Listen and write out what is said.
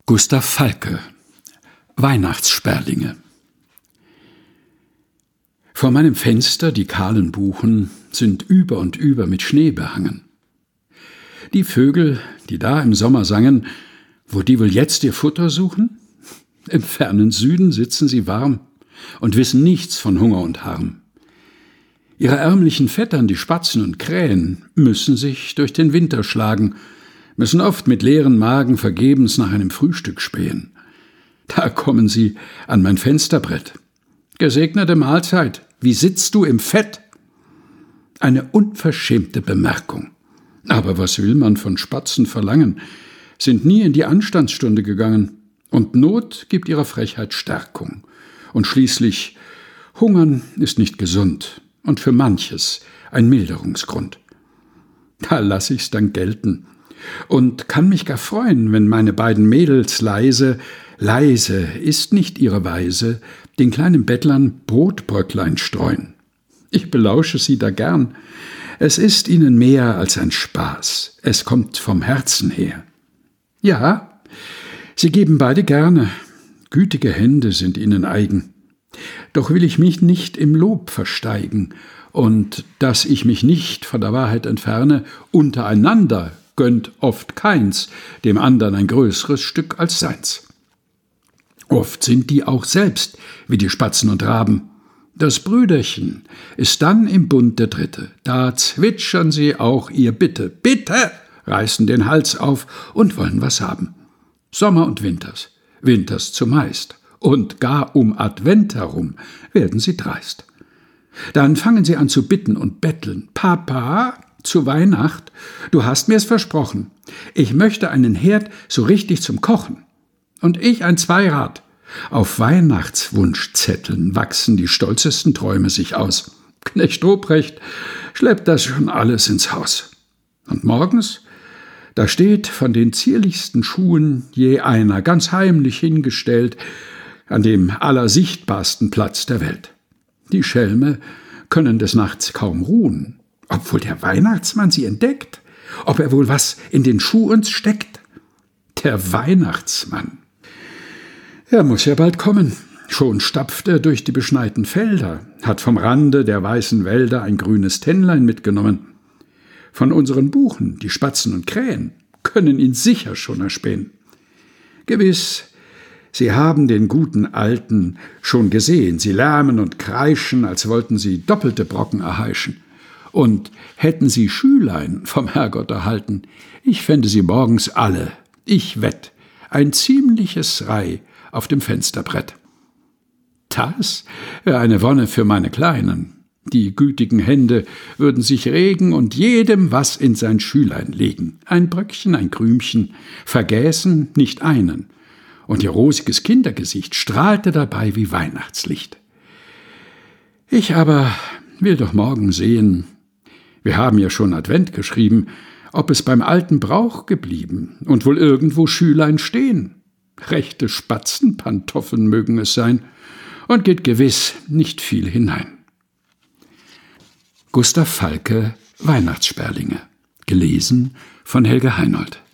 Gustav Falke, Weihnachtssperlinge. Vor meinem Fenster die kahlen Buchen sind über und über mit Schnee behangen. Die Vögel, die da im Sommer sangen, wo die wohl jetzt ihr Futter suchen? Im fernen Süden sitzen sie warm und wissen nichts von Hunger und Harm. Ihre ärmlichen Vettern, die Spatzen und Krähen, müssen sich durch den Winter schlagen, müssen oft mit leeren Magen vergebens nach einem Frühstück spähen. Da kommen sie an mein Fensterbrett. Gesegnete Mahlzeit, wie sitzt du im Fett? Eine unverschämte Bemerkung. Aber was will man von Spatzen verlangen? Sind nie in die Anstandsstunde gegangen. Und Not gibt ihrer Frechheit Stärkung. Und schließlich, Hungern ist nicht gesund und für manches ein Milderungsgrund. Da lass ich's dann gelten und kann mich gar freuen, wenn meine beiden Mädels leise ist nicht ihre Weise, den kleinen Bettlern Brotbröcklein streuen. Ich belausche sie da gern. Es ist ihnen mehr als ein Spaß. Es kommt vom Herzen her. Ja, sie geben beide gerne. Gütige Hände sind ihnen eigen. Doch will ich mich nicht im Lob versteigen und dass ich mich nicht von der Wahrheit entferne, untereinander gönnt oft keins dem andern ein größeres Stück als seins. Oft sind die auch selbst wie die Spatzen und Raben. Das Brüderchen ist dann im Bund der Dritte. Da zwitschern sie auch ihr Bitte, Bitte, reißen den Hals auf und wollen was haben. Sommer und Winters zumeist. Und gar um Advent herum werden sie dreist. Dann fangen sie an zu bitten und betteln. Papa, zu Weihnacht, du hast mir's versprochen. Ich möchte einen Herd so richtig zum Kochen. Und ich ein Zweirad. Auf Weihnachtswunschzetteln wachsen die stolzesten Träume sich aus. Knecht Ruprecht schleppt das schon alles ins Haus. Und morgens, da steht von den zierlichsten Schuhen je einer ganz heimlich hingestellt an dem allersichtbarsten Platz der Welt. Die Schelme können des Nachts kaum ruhen, ob wohl der Weihnachtsmann sie entdeckt, ob er wohl was in den Schuh uns steckt. Der Weihnachtsmann. Er muss ja bald kommen. Schon stapft er durch die beschneiten Felder, hat vom Rande der weißen Wälder ein grünes Tännlein mitgenommen. Von unseren Buchen, die Spatzen und Krähen, können ihn sicher schon erspähen. Gewiss, sie haben den guten Alten schon gesehen. Sie lärmen und kreischen, als wollten sie doppelte Brocken erheischen. Und hätten sie Schülein vom Herrgott erhalten, ich fände sie morgens alle, ich wett, ein ziemliches Reih auf dem Fensterbrett. Das wäre eine Wonne für meine Kleinen. Die gütigen Hände würden sich regen und jedem was in sein Schülein legen. Ein Bröckchen, ein Krümchen, vergäßen nicht einen. Und ihr rosiges Kindergesicht strahlte dabei wie Weihnachtslicht. Ich aber will doch morgen sehen, wir haben ja schon Advent geschrieben, ob es beim alten Brauch geblieben und wohl irgendwo Schülein stehen. Rechte Spatzenpantoffeln mögen es sein und geht gewiss nicht viel hinein. Gustav Falke, Weihnachtssperlinge. Gelesen von Helge Heinold.